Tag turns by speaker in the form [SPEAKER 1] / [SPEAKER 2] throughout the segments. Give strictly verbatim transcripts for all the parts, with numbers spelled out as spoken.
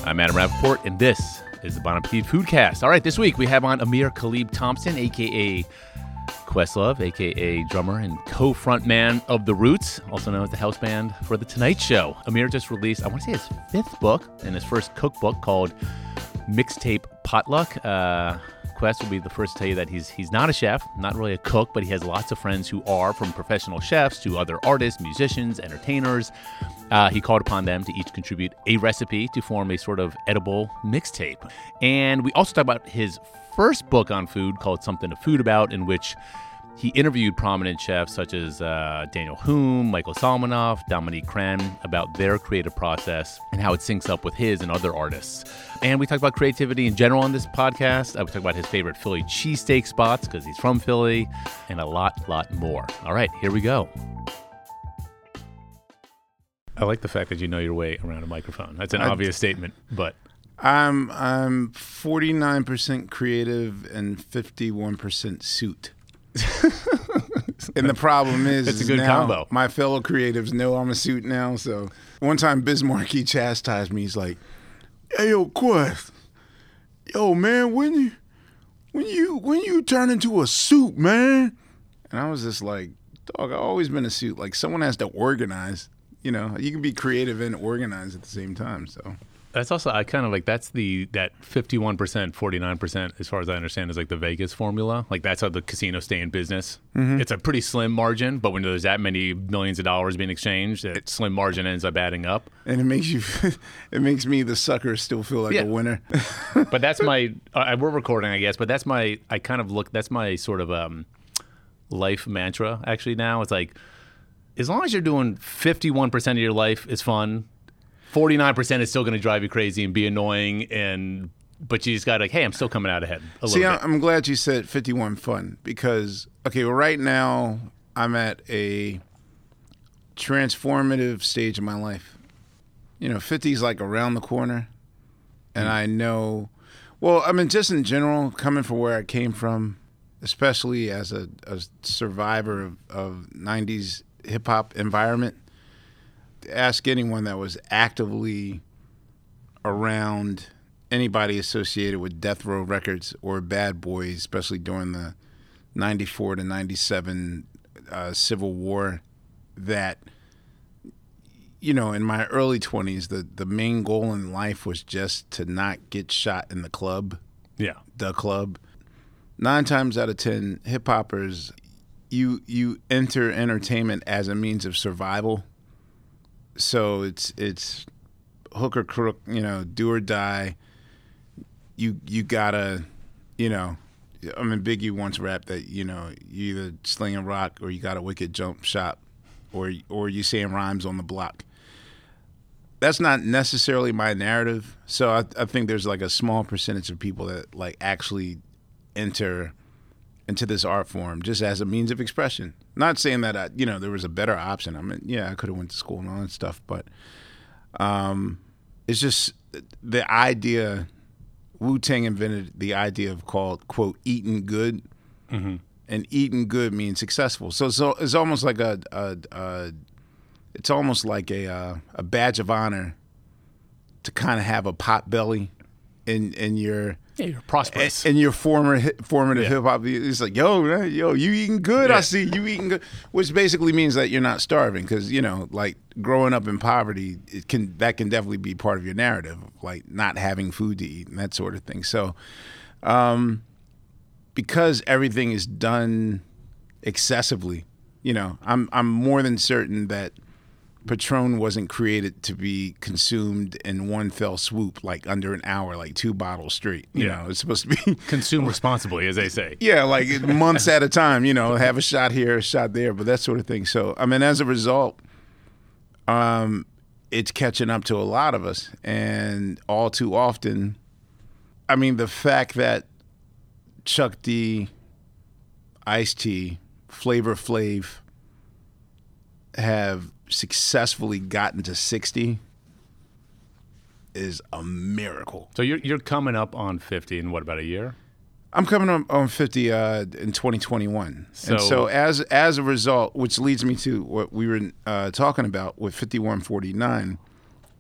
[SPEAKER 1] I'm Adam Rappaport, and this is the Bon Appetit Foodcast. All right, this week we have on Amir Khalib Thompson, a k a. Questlove, a k a drummer and co-frontman of The Roots, also known as the house band for The Tonight Show. Amir just released, I want to say his fifth book, and his first cookbook called Mixtape Potluck. Uh, Quest will be the first to tell you that he's he's not a chef, not really a cook, but he has lots of friends who are, from professional chefs to other artists, musicians, entertainers. Uh, he called upon them to each contribute a recipe to form a sort of edible mixtape. And we also talk about his first book on food called Something to Food About, in which he interviewed prominent chefs such as uh, Daniel Hume, Michael Salmanoff, Dominique Crenn about their creative process and how it syncs up with his and other artists. And we talk about creativity in general on this podcast. Uh, we talk about his favorite Philly cheesesteak spots because he's from Philly, and a lot, lot more. All right, here we go. I like the fact that you know your way around a microphone. That's an I, obvious statement, but...
[SPEAKER 2] I'm I'm forty-nine percent creative and fifty-one percent suit. And the problem is,
[SPEAKER 1] it's a good
[SPEAKER 2] now
[SPEAKER 1] combo.
[SPEAKER 2] My fellow creatives know I'm a suit now. So one time Bismarck, he chastised me. He's like, "Hey, yo, Quest, yo, man, when you when you when you turn into a suit, man?" And I was just like, "Dog, I've always been a suit. Like, someone has to organize. You know, you can be creative and organized at the same time." So.
[SPEAKER 1] That's also, I kind of like, that's the, that fifty-one percent, forty-nine percent, as far as I understand, is like the Vegas formula. Like, that's how the casinos stay in business. Mm-hmm. It's a pretty slim margin, but when there's that many millions of dollars being exchanged, that slim margin ends up adding up.
[SPEAKER 2] And it makes you, it makes me, the sucker, still feel like
[SPEAKER 1] yeah.
[SPEAKER 2] a winner.
[SPEAKER 1] But that's my, uh, we're recording, I guess, but that's my, I kind of look, that's my sort of um, life mantra, actually, now. It's like, as long as you're doing fifty-one percent of your life is fun, forty-nine percent is still going to drive you crazy and be annoying, and but you just got to, hey, I'm still coming out ahead a
[SPEAKER 2] See,
[SPEAKER 1] little bit.
[SPEAKER 2] I'm glad you said fifty-one fun because, okay, well, right now I'm at a transformative stage of my life. You know, fifty is like around the corner, and mm. I know, well, I mean, just in general, coming from where I came from, especially as a, a survivor of, of nineties hip-hop environment, ask anyone that was actively around anybody associated with Death Row Records or Bad Boys, especially during the ninety-four to ninety-seven uh, Civil War, that, you know, in my early twenties, the, the main goal in life was just to not get shot in the club.
[SPEAKER 1] Yeah.
[SPEAKER 2] The club. Nine times out of ten, hip-hoppers, you you enter entertainment as a means of survival. So it's it's hook or crook, you know, do or die. You you gotta, you know, I mean, Biggie once rapped that, you know, you either sling a rock or you got a wicked jump shot, or or you saying rhymes on the block. That's not necessarily my narrative. So I, I think there's like a small percentage of people that like actually enter into this art form just as a means of expression. Not saying that, I, you know, there was a better option. I mean, yeah, I could have went to school and all that stuff, but um, it's just the idea, Wu-Tang invented the idea of called, quote, eating good, mm-hmm. and eating good means successful. So, so it's almost like a, a, a it's almost like a, uh, a badge of honor to kind of have a pot belly in, in your...
[SPEAKER 1] Yeah, you're prosperous.
[SPEAKER 2] And your former formative
[SPEAKER 1] yeah.
[SPEAKER 2] hip hop, it's like, yo, man, yo, you eating good? Yeah. I see you eating good, which basically means that you're not starving, because you know, like growing up in poverty, it can that can definitely be part of your narrative, like not having food to eat and that sort of thing. So, um, because everything is done excessively, you know, I'm I'm more than certain that Patron wasn't created to be consumed in one fell swoop, like under an hour, like two bottles straight. You yeah. know, it's supposed to be
[SPEAKER 1] consumed responsibly, as they say.
[SPEAKER 2] Yeah, like months at a time. You know, have a shot here, a shot there, but that sort of thing. So, I mean, as a result, um, it's catching up to a lot of us, and all too often, I mean, the fact that Chuck D, Ice-T, Flavor Flav have successfully gotten to sixty is a miracle.
[SPEAKER 1] So you're you're coming up on fifty in what, about a year?
[SPEAKER 2] I'm coming up on fifty uh, in twenty twenty-one.
[SPEAKER 1] So,
[SPEAKER 2] and so as as a result, which leads me to what we were uh, talking about with fifty-one forty-nine,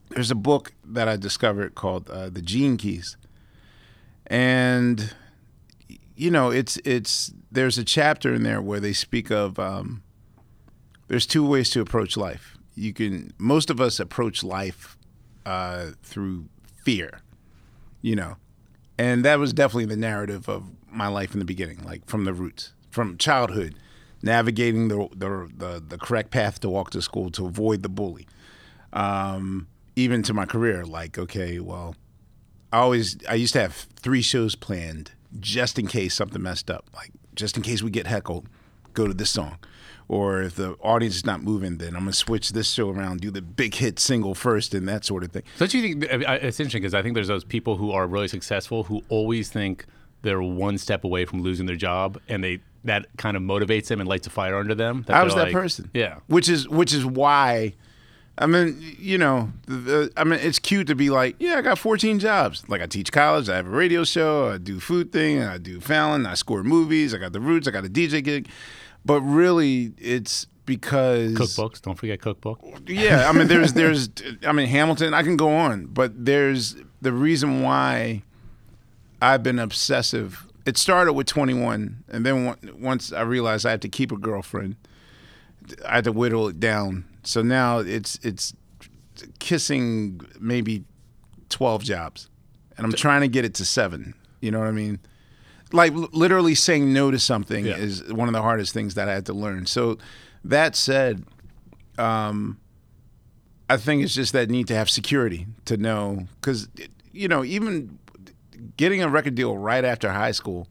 [SPEAKER 2] there's a book that I discovered called uh, The Gene Keys. And, you know, it's it's there's a chapter in there where they speak of um, there's two ways to approach life. You can most of us approach life uh, through fear, you know, and that was definitely the narrative of my life in the beginning, like from the roots, from childhood, navigating the the the, the correct path to walk to school to avoid the bully, um, even to my career. Like, okay, well, I always I used to have three shows planned just in case something messed up, like just in case we get heckled, go to this song. Or if the audience is not moving, then I'm going to switch this show around, do the big hit single first and that sort of thing.
[SPEAKER 1] So don't you think, it's interesting because I think there's those people who are really successful who always think they're one step away from losing their job, and they that kind of motivates them and lights a fire under them.
[SPEAKER 2] I was that
[SPEAKER 1] like,
[SPEAKER 2] person.
[SPEAKER 1] Yeah.
[SPEAKER 2] Which is which is why, I mean, you know, the, the, I mean, it's cute to be like, yeah, I got fourteen jobs. Like I teach college, I have a radio show, I do food thing, I do Fallon, I score movies, I got the Roots, I got a D J gig. But really, it's because
[SPEAKER 1] cookbooks. Don't forget cookbook.
[SPEAKER 2] Yeah, I mean, there's, there's, I mean, Hamilton. I can go on, but there's the reason why I've been obsessive. It started with twenty-one, and then once I realized I had to keep a girlfriend, I had to whittle it down. So now it's it's kissing maybe twelve jobs, and I'm trying to get it to seven. You know what I mean? Like literally saying no to something yeah. is one of the hardest things that I had to learn. So that said, um, I think it's just that need to have security to know, because, you know, even getting a record deal right after high school,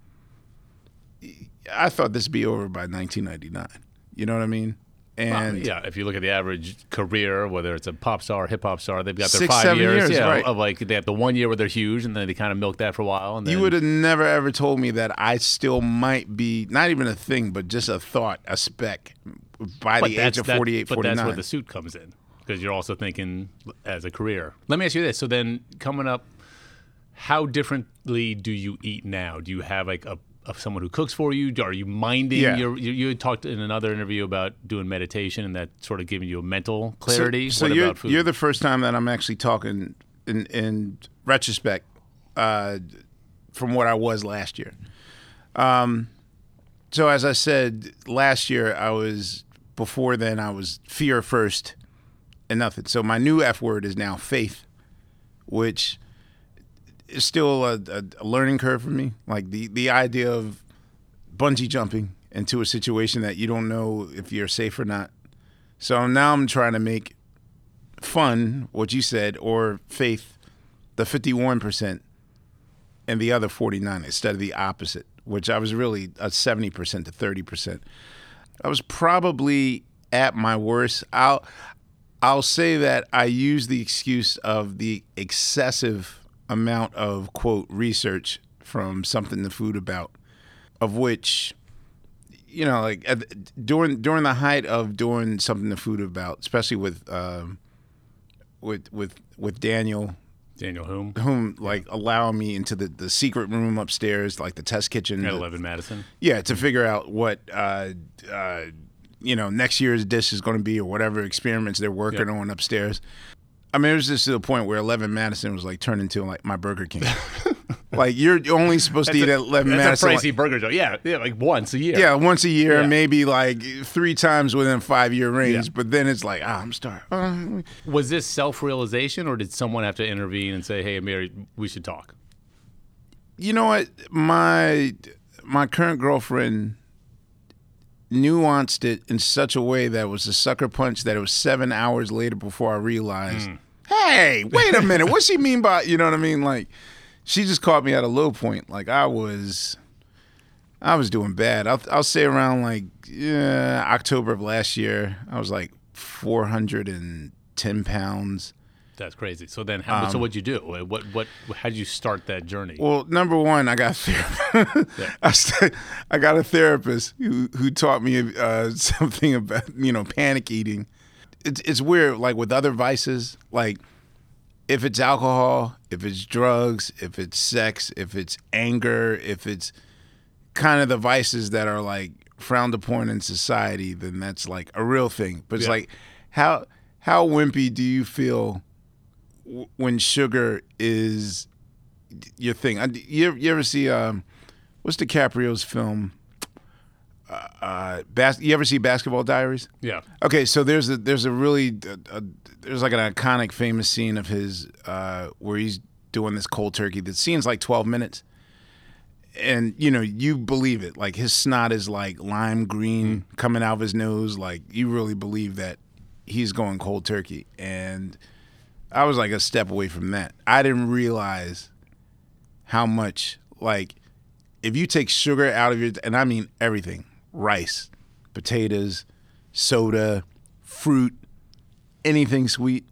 [SPEAKER 2] I thought this would be over by nineteen ninety-nine. You know what I mean? And
[SPEAKER 1] well, yeah, if you look at the average career, whether it's a pop star, hip hop star, they've got their
[SPEAKER 2] six,
[SPEAKER 1] five
[SPEAKER 2] seven
[SPEAKER 1] years,
[SPEAKER 2] years
[SPEAKER 1] yeah,
[SPEAKER 2] right.
[SPEAKER 1] of like they have the one year where they're huge, and then they kind of milk that for a while. And then,
[SPEAKER 2] you would have never ever told me that I still might be not even a thing, but just a thought, a speck by the age of forty-eight,
[SPEAKER 1] that, but
[SPEAKER 2] forty-nine.
[SPEAKER 1] That's where the suit comes in, because you're also thinking as a career. Let me ask you this: so then coming up, how differently do you eat now? Do you have like a of someone who cooks for you? Are you minding?
[SPEAKER 2] Yeah.
[SPEAKER 1] Your, you, you had talked in another interview about doing meditation and that sort of giving you a mental clarity.
[SPEAKER 2] So, so
[SPEAKER 1] what
[SPEAKER 2] you're,
[SPEAKER 1] about food?
[SPEAKER 2] You're the first time that I'm actually talking in, in retrospect uh, from what I was last year. Um, so as I said, last year I was, before then I was fear first and nothing. So my new F word is now faith, which it's still a, a, a learning curve for me. Like the, the idea of bungee jumping into a situation that you don't know if you're safe or not. So now I'm trying to make fun, what you said, or faith, the fifty-one percent, and the other forty-nine instead of the opposite, which I was really a seventy percent to thirty percent. I was probably at my worst. I'll, I'll say that I use the excuse of the excessive amount of, quote, research from Something to Food About, of which, you know, like at, during during the height of doing Something to Food About, especially with um, with with with Daniel,
[SPEAKER 1] Daniel whom
[SPEAKER 2] whom like allowing me into the, the secret room upstairs, like the test kitchen
[SPEAKER 1] at eleven Madison.
[SPEAKER 2] Yeah, to figure out what uh, uh, you know next year's dish is going to be, or whatever experiments they're working yep. on upstairs. I mean, it was just to the point where eleven Madison was like turned into like my Burger King. Like you're only supposed to eat at eleven
[SPEAKER 1] that's
[SPEAKER 2] Madison.
[SPEAKER 1] That's a pricey
[SPEAKER 2] like,
[SPEAKER 1] burger joint. Yeah, yeah, like once a year.
[SPEAKER 2] Yeah, once a year,
[SPEAKER 1] yeah.
[SPEAKER 2] maybe like three times within a five-year range.
[SPEAKER 1] Yeah.
[SPEAKER 2] But then it's like, ah, I'm starving. Uh,
[SPEAKER 1] was this self-realization, or did someone have to intervene and say, "Hey, Amir, we should talk"?
[SPEAKER 2] You know what? My my current girlfriend nuanced it in such a way that it was a sucker punch that it was seven hours later before I realized. Mm. Hey, wait a minute. What's she mean by, you know what I mean? Like, she just caught me at a low point. Like, I was, I was doing bad. I'll, I'll say around like yeah, October of last year, I was like four hundred ten pounds.
[SPEAKER 1] That's crazy. So then, how, um, so what'd you do? What, what, how did you start that journey?
[SPEAKER 2] Well, number one, I got a therapist. yeah. I, st- I got a therapist who who taught me uh, something about you know panic eating. It's it's weird, like with other vices, like if it's alcohol, if it's drugs, if it's sex, if it's anger, if it's kind of the vices that are like frowned upon in society, then that's like a real thing. But it's yeah. like, how how wimpy do you feel w- when sugar is your thing. I, you, ever, you ever see um, what's DiCaprio's film? Uh, uh, bas- you ever see Basketball Diaries?
[SPEAKER 1] Yeah.
[SPEAKER 2] Okay, so there's a there's a really a, a, there's like an iconic famous scene of his uh, where he's doing this cold turkey. The scene's like twelve minutes, and you know you believe it. Like his snot is like lime green mm. coming out of his nose. Like you really believe that he's going cold turkey. And I was like a step away from that. I didn't realize how much, like, if you take sugar out of your, and I mean everything, rice, potatoes, soda, fruit, anything sweet,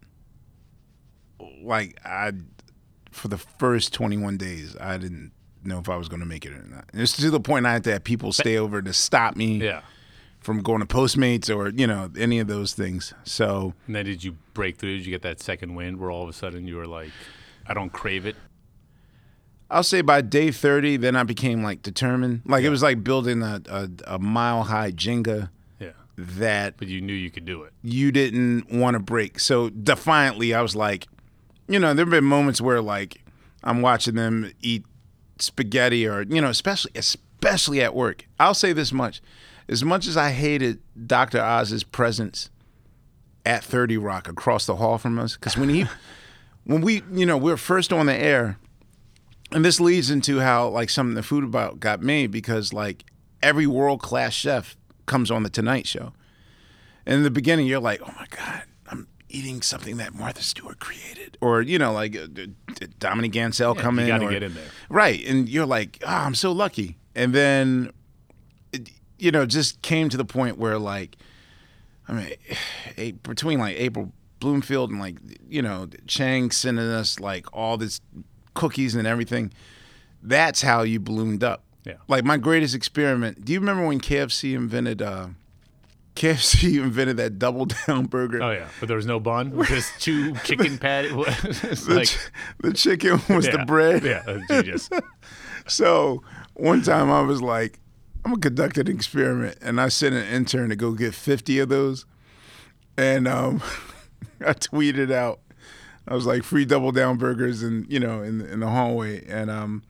[SPEAKER 2] like I, for the first twenty-one days, I didn't know if I was going to make it or not. It's to the point I had to have people stay over to stop me
[SPEAKER 1] Yeah.
[SPEAKER 2] from going to Postmates or, you know, any of those things. So.
[SPEAKER 1] And then did you break through? Did you get that second wind where all of a sudden you were like, I don't crave it?
[SPEAKER 2] I'll say by day thirty, then I became like determined. Like
[SPEAKER 1] yeah.
[SPEAKER 2] it was like building a, a, a mile high Jenga.
[SPEAKER 1] Yeah.
[SPEAKER 2] That.
[SPEAKER 1] But you knew you could do it.
[SPEAKER 2] You didn't want to break. So defiantly, I was like, you know, there have been moments where like I'm watching them eat spaghetti or, you know, especially especially at work. I'll say this much. As much as I hated Doctor Oz's presence at thirty Rock across the hall from us, because when he, when we, you know, we were first on the air, and this leads into how like some of the food about got made, because like every world class chef comes on the Tonight Show, and in the beginning you're like, oh my God, I'm eating something that Martha Stewart created, or you know, like uh, Dominique Gansel
[SPEAKER 1] yeah,
[SPEAKER 2] come
[SPEAKER 1] you
[SPEAKER 2] in,
[SPEAKER 1] got to
[SPEAKER 2] or,
[SPEAKER 1] get in there,
[SPEAKER 2] right? And you're like, oh, I'm so lucky, and then. It, you know, just came to the point where, like, I mean, a, between, like, April Bloomfield and, like, you know, Chang sending us, like, all this cookies and everything, that's how you ballooned up.
[SPEAKER 1] Yeah.
[SPEAKER 2] Like, my greatest experiment, do you remember when K F C invented, uh, K F C invented that Double Down burger?
[SPEAKER 1] Oh, yeah. But there was no bun? With just two chicken patties?
[SPEAKER 2] the,
[SPEAKER 1] like,
[SPEAKER 2] ch- the chicken was
[SPEAKER 1] yeah,
[SPEAKER 2] the bread?
[SPEAKER 1] Yeah, that's genius.
[SPEAKER 2] So, one time I was like, I'm gonna conduct an experiment, and I sent an intern to go get fifty of those, and um, I tweeted out, I was like, free Double Down burgers, and you know, in in the hallway, and um,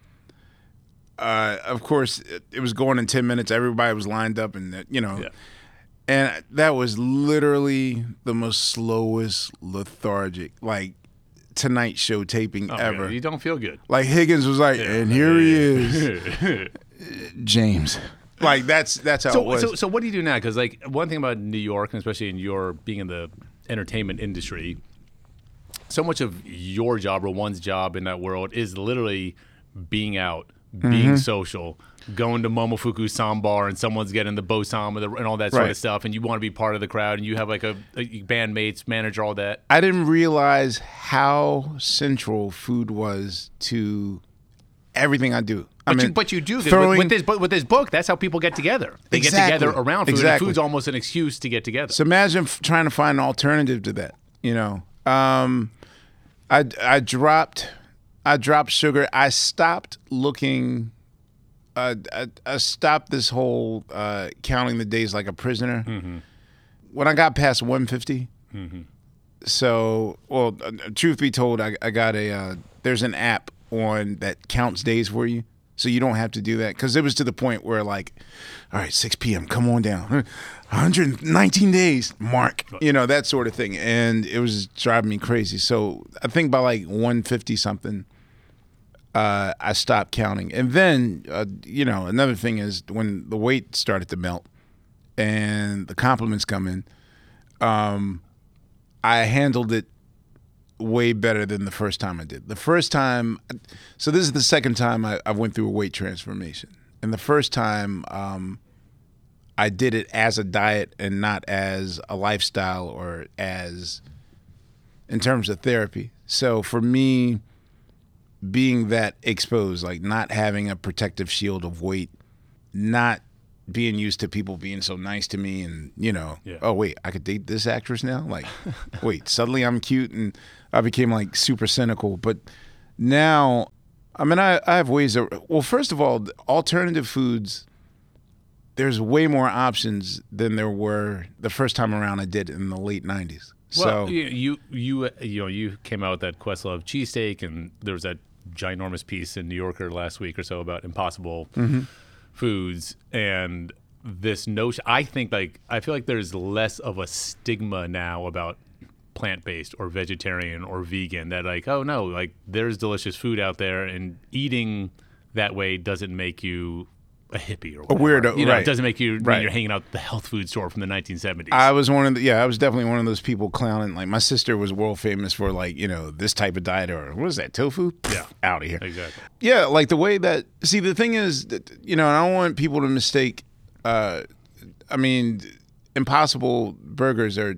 [SPEAKER 2] uh, of course, it, it was going in ten minutes. Everybody was lined up, and you know,
[SPEAKER 1] yeah.
[SPEAKER 2] and that was literally the most slowest, lethargic, like Tonight Show taping
[SPEAKER 1] oh,
[SPEAKER 2] ever.
[SPEAKER 1] Yeah. You don't feel good.
[SPEAKER 2] Like Higgins was like,
[SPEAKER 1] yeah.
[SPEAKER 2] and here he is, James. Like that's that's how
[SPEAKER 1] so,
[SPEAKER 2] it was.
[SPEAKER 1] So, so what do you do now? Because like one thing about New York, and especially in your being in the entertainment industry, so much of your job or one's job in that world is literally being out, being
[SPEAKER 2] mm-hmm.
[SPEAKER 1] social, going to Momofuku Sambar, and someone's getting the bosom and, the, and all that sort
[SPEAKER 2] right.
[SPEAKER 1] of stuff, and you want to be part of the crowd, and you have like a, a bandmates, manager, all that.
[SPEAKER 2] I didn't realize how central food was to everything I do.
[SPEAKER 1] But,
[SPEAKER 2] I mean,
[SPEAKER 1] you, but you do
[SPEAKER 2] throwing,
[SPEAKER 1] with, with this. But with this book, that's how people get together. They
[SPEAKER 2] exactly,
[SPEAKER 1] get together around food.
[SPEAKER 2] Exactly.
[SPEAKER 1] And food's almost an excuse to get together.
[SPEAKER 2] So imagine f- trying to find an alternative to that. You know, um, I I dropped I dropped sugar. I stopped looking. Uh, I, I stopped this whole uh, counting the days like a prisoner.
[SPEAKER 1] Mm-hmm.
[SPEAKER 2] When I got past one fifty.
[SPEAKER 1] Mm-hmm.
[SPEAKER 2] So, well, uh, truth be told, I, I got a uh, there's an app on that counts days for you. So you don't have to do that, because it was to the point where like, all right, six p.m., come on down. one hundred nineteen days, mark. You know, that sort of thing. And it was driving me crazy. So I think by like one fifty something, uh, I stopped counting. And then, uh, you know, another thing is when the weight started to melt and the compliments come in, um, I handled it way better than the first time I did. The first time, so this is the second time I, I went through a weight transformation. And the first time um, I did it as a diet and not as a lifestyle or as in terms of therapy. So for me, being that exposed, like not having a protective shield of weight, not being used to people being so nice to me and, you know,
[SPEAKER 1] yeah.
[SPEAKER 2] oh, wait, I could date this actress now? Like, wait, suddenly I'm cute, and I became like super cynical. But now, I mean, I, I have ways of, well, first of all, alternative foods, there's way more options than there were the first time around I did in the late nineties.
[SPEAKER 1] Well,
[SPEAKER 2] so
[SPEAKER 1] you you you, uh, you know you came out with that Questlove cheesesteak, and there was that ginormous piece in New Yorker last week or so about Impossible
[SPEAKER 2] mm-hmm.
[SPEAKER 1] foods, and this notion. I think like I feel like there's less of a stigma now about plant-based or vegetarian or vegan, that like, oh no, like there's delicious food out there, and eating that way doesn't make you a hippie or whatever.
[SPEAKER 2] A weirdo,
[SPEAKER 1] you know,
[SPEAKER 2] right.
[SPEAKER 1] It doesn't make you
[SPEAKER 2] Right.
[SPEAKER 1] you're hanging out at the health food store from the nineteen seventies.
[SPEAKER 2] I was one of the yeah, I was definitely one of those people clowning. Like my sister was world famous for like, you know, this type of diet, or what is that, tofu?
[SPEAKER 1] Yeah.
[SPEAKER 2] Out of here.
[SPEAKER 1] Exactly.
[SPEAKER 2] Yeah, like the way that see the thing is that, you know, I don't want people to mistake uh I mean, Impossible burgers are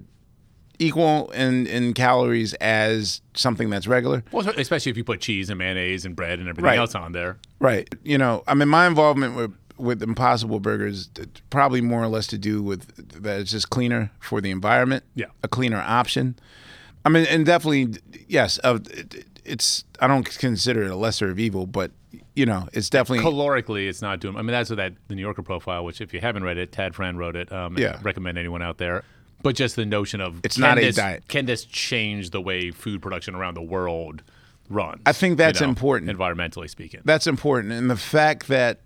[SPEAKER 2] equal in, in calories as something that's regular.
[SPEAKER 1] Well, especially if you put cheese and mayonnaise and bread and everything
[SPEAKER 2] Right.
[SPEAKER 1] else on there.
[SPEAKER 2] Right. You know, I mean, my involvement with, with Impossible Burgers it's probably more or less to do with that it's just cleaner for the environment.
[SPEAKER 1] Yeah.
[SPEAKER 2] A cleaner option. I mean, and definitely, yes, uh, it, it's, I don't consider it a lesser of evil, but, you know, it's definitely.
[SPEAKER 1] Calorically, it's not doing. I mean, that's what that the New Yorker profile, which if you haven't read it, Tad Friend wrote it. Um,
[SPEAKER 2] Yeah.
[SPEAKER 1] Recommend anyone out there. But just the notion of
[SPEAKER 2] It's
[SPEAKER 1] can
[SPEAKER 2] not a
[SPEAKER 1] this,
[SPEAKER 2] diet.
[SPEAKER 1] Can this change the way food production around the world runs?
[SPEAKER 2] I think that's
[SPEAKER 1] you know,
[SPEAKER 2] important.
[SPEAKER 1] environmentally speaking.
[SPEAKER 2] That's important. And the fact that,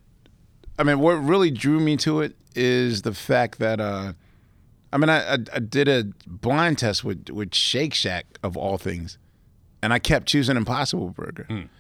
[SPEAKER 2] I mean, what really drew me to it is the fact that, uh, I mean, I, I, I did a blind test with, with Shake Shack, of all things, and I kept choosing Impossible Burger.
[SPEAKER 1] Mm.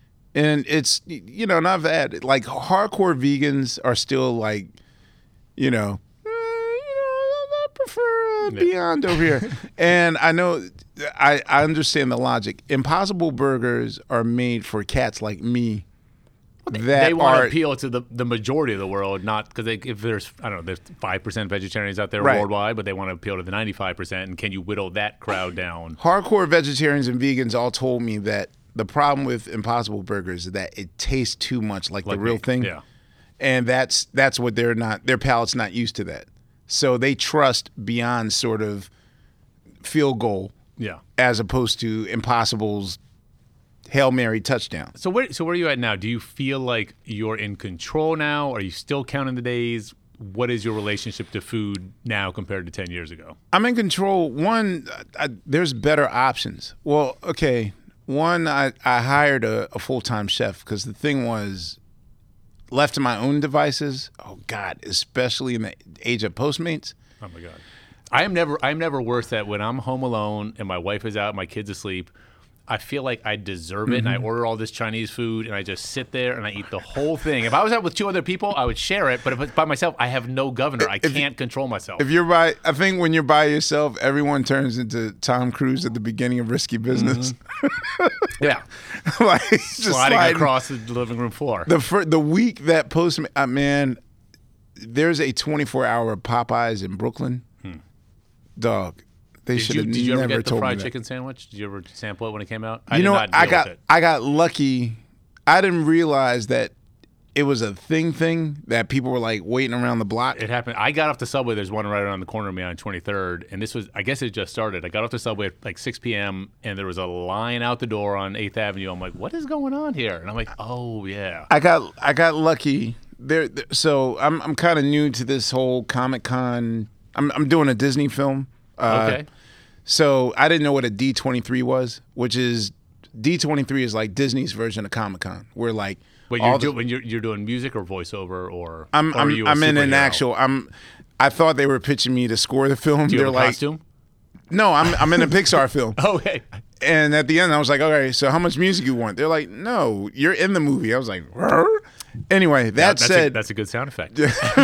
[SPEAKER 2] And it's, you know, not bad. Like, hardcore vegans are still like, you know, eh, you know, I prefer uh,
[SPEAKER 1] Yeah.
[SPEAKER 2] Beyond over here. And I know, I, I understand the logic. Impossible Burgers are made for cats like me. That
[SPEAKER 1] They want
[SPEAKER 2] are,
[SPEAKER 1] to appeal to the, the majority of the world, not because if there's I don't know there's five percent vegetarians out there
[SPEAKER 2] Right.
[SPEAKER 1] worldwide, but they want to appeal to the ninety-five percent. And can you whittle that crowd down?
[SPEAKER 2] hardcore vegetarians and vegans all told me that the problem with Impossible Burgers is that it tastes too much like,
[SPEAKER 1] Like
[SPEAKER 2] the real
[SPEAKER 1] me.
[SPEAKER 2] thing.
[SPEAKER 1] Yeah.
[SPEAKER 2] And that's that's what they're not, their palate's not used to that. So they trust Beyond sort of field goal
[SPEAKER 1] Yeah.
[SPEAKER 2] as opposed to Impossible's Hail Mary touchdown.
[SPEAKER 1] So where so where are you at now? Do you feel like you're in control now? Are you still counting the days? What is your relationship to food now compared to ten years ago?
[SPEAKER 2] I'm in control. One, I, there's better options. Well, okay. One, I, I hired a, a full-time chef because the thing was, left to my own devices, oh God, especially in the age of Postmates.
[SPEAKER 1] Oh my God. I am never I'm never worse at when I'm home alone and my wife is out, my kid's asleep. I feel like I deserve it, and I order all this Chinese food, and I just sit there and I eat the whole thing. If I was out with two other people, I would share it, but if it's by myself, I have no governor. I can't control myself.
[SPEAKER 2] If you're by, I think when you're by yourself, everyone turns into Tom Cruise at the beginning of Risky Business.
[SPEAKER 1] Yeah,
[SPEAKER 2] like just
[SPEAKER 1] sliding
[SPEAKER 2] sliding.
[SPEAKER 1] across the living room floor.
[SPEAKER 2] The fir- the week that Postmates, uh, man, there's a twenty-four hour Popeyes in Brooklyn. Dog. They
[SPEAKER 1] Did
[SPEAKER 2] should
[SPEAKER 1] you,
[SPEAKER 2] have
[SPEAKER 1] did you
[SPEAKER 2] never
[SPEAKER 1] ever get the
[SPEAKER 2] told me
[SPEAKER 1] fried
[SPEAKER 2] that.
[SPEAKER 1] chicken sandwich? Did you ever sample it when it came out?
[SPEAKER 2] You
[SPEAKER 1] did
[SPEAKER 2] know,
[SPEAKER 1] not
[SPEAKER 2] I
[SPEAKER 1] deal
[SPEAKER 2] got
[SPEAKER 1] with it.
[SPEAKER 2] I got lucky. I didn't realize that it was a thing thing that people were like waiting around the block.
[SPEAKER 1] It happened. I got off the subway. There's one right around the corner of me on twenty-third, and this was, I guess it just started. I got off the subway at like six p.m., and there was a line out the door on eighth Avenue. I'm like, what is going on here? And I'm like, oh, yeah.
[SPEAKER 2] I got I got lucky. There, there- so I'm I'm kind of new to this whole Comic Con. I'm I'm doing a Disney film. Uh,
[SPEAKER 1] Okay.
[SPEAKER 2] So I didn't know what a D twenty-three was, which is D twenty-three is like Disney's version of Comic Con. Where like
[SPEAKER 1] Wait,
[SPEAKER 2] all
[SPEAKER 1] you're,
[SPEAKER 2] the-
[SPEAKER 1] doing, you're, you're doing music or voiceover or
[SPEAKER 2] I'm
[SPEAKER 1] or are
[SPEAKER 2] I'm,
[SPEAKER 1] you a
[SPEAKER 2] I'm in an
[SPEAKER 1] superhero?
[SPEAKER 2] actual. I'm. I thought they were pitching me to score the film.
[SPEAKER 1] Do you
[SPEAKER 2] They're
[SPEAKER 1] have a
[SPEAKER 2] like,
[SPEAKER 1] costume?
[SPEAKER 2] no, I'm I'm in a Pixar film.
[SPEAKER 1] Okay.
[SPEAKER 2] And at the end, I was like, okay, so how much music you want? They're like, no, you're in the movie. I was like, "Rrr?" Anyway, that
[SPEAKER 1] that's
[SPEAKER 2] said,
[SPEAKER 1] a, that's a good sound effect.